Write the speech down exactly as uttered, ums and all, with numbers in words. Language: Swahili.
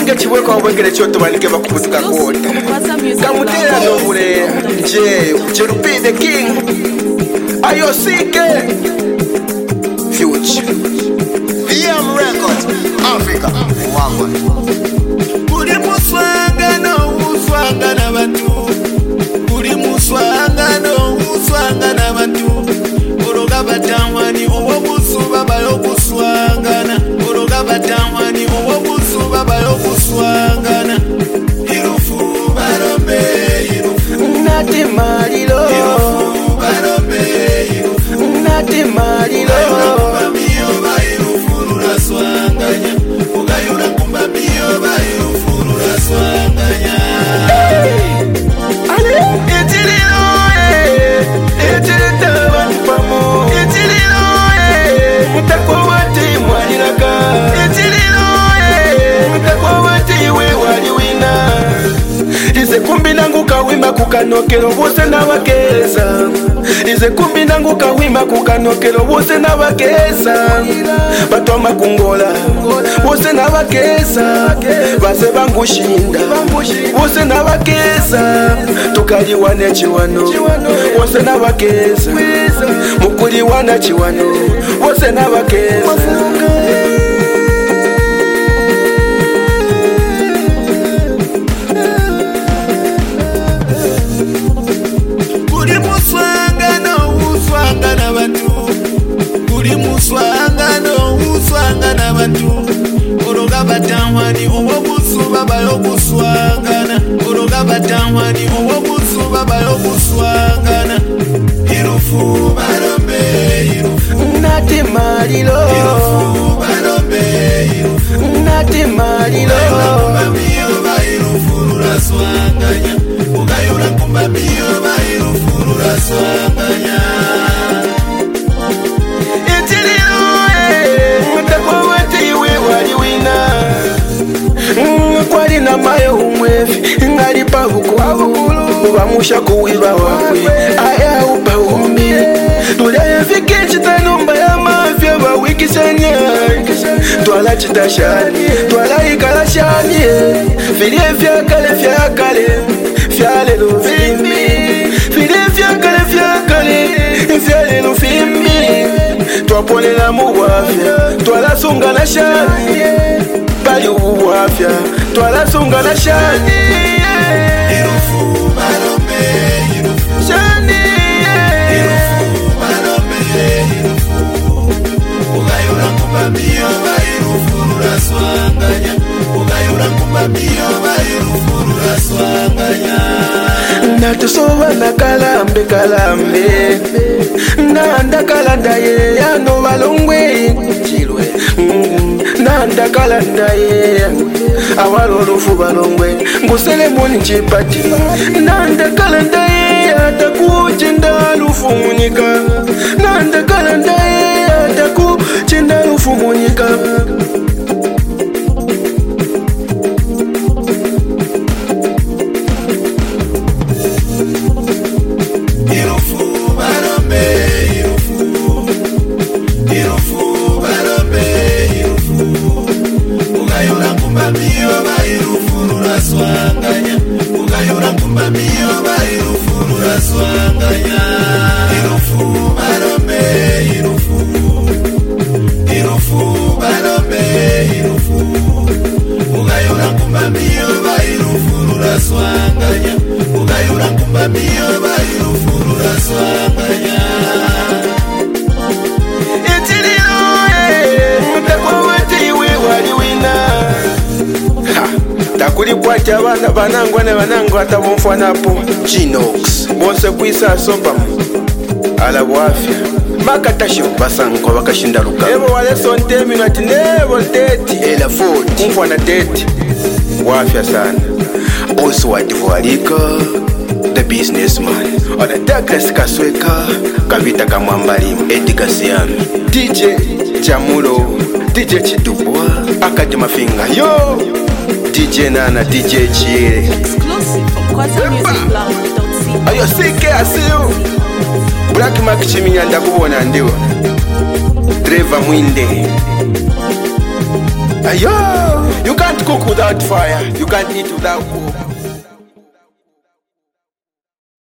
Kalinga chiweka wabwekele choto wanike bakubutuka kote. Kamutela nobule. J. Cherupi the king. Ayosike. Future. V M Records. Africa. Wangwa. Uri muswanga no uswanga na bantu. Uri muswanga no uswanga na bantu. Oroga batangwani owo busuba bayo kuswangana. Oroga batangwani owo busuba bayo kuswangana. Irufu barombe irufu Nati marilo. Irufu barombe irufu Nati marilo. Ugayura miyo ba irufu ruraswanganya. Ugayura kumba miyo ba irufu ruraswanganya. Ale etililo eh etilita banpamo etililo eh mutakwati mwaniraka etililo eh mutakwati we waliwina ize kumbi nangu kawimba kukanokero bose nabakeza ize kumbi nangu kawimba kukanokero bose nabakeza batoma kungola bose nabakeza base bangushinda bose nabakeza tukaliwana chiwano bose nabakeza mukuliwana chiwano bose nabakeza Uri muswanga no uswanga na bantu. Uri muswanga no uswanga na bantu. Oroga batangwani owo busuba bayo kuswangana. Oroga batangwani owo busuba bayo kuswangana. Irufu barombe irufu Nati marilo Irufu barombe irufu Nati marilo Kumba miyo ba irufu ruraswanganya. Ugayura kumba miyo ba irufu ruraswanganya. etililo eh mutakwati we waliwina kwali na mayo umwefi ngali pabukulu bamusha kuwiba wakwe aya upaumi tulaya fike chitanumba ya mafia bawikisanya twala chitashani twala ikalashani filie fyakale fyakale fyalelo fimi filie fyakale fyakale fyalelo fimi twapolela muwafya twala sunga na shani bali uwafya twala sunga na shani Irufu barombe irufu shani Irufu barombe irufu Ugayura kumba miyo ba irufu ruraswanganya. Ugayura kumba miyo ba irufu ruraswanganya. natusoba na kalambe kalambe nanda kalanda ye yano balongwe chilwe mm, nanda kalanda ye awalolufu balongwe ngusele moni chipati nanda kalanda ye atakuchinda lufu munyika nanda kalanda ye atakuchinda lufu munyika Irufu barombe irufu Irufu barombe irufu Ugayura kumba miyo ba irufu ruraswanganya. Ugayura kumba miyo ba irufu ruraswanganya. Irufu barombe irufu Irufu barombe irufu Ugayura kumba miyo ba irufu ruraswanganya. Ugayura kumba miyo ba irufu ruraswanganya. etililo eh mutakwati we waliwina takulikwati abana banangwa ne banangwa atabomfanapo Ginox bose kwisa sopamu ala bwafya makatasho basango bakashinda luka ebo wale sontemi ngati nebo teti ela forty kumfana teti wafya sana Oswald Vualika the businessman ona Douglas Kasweka Kavita Kamwambali Edgar Siami D J Jamulo D J Chidubwa Akati Mafinga yo D J Nana D J Chile Exclusive from Kwaza Music Blog dot c. Ayo sike asiyo Black Mark Chiminya ndakubona ndiwa Trevor Mwinde Ayo You can't cook without fire. You can't eat without cook.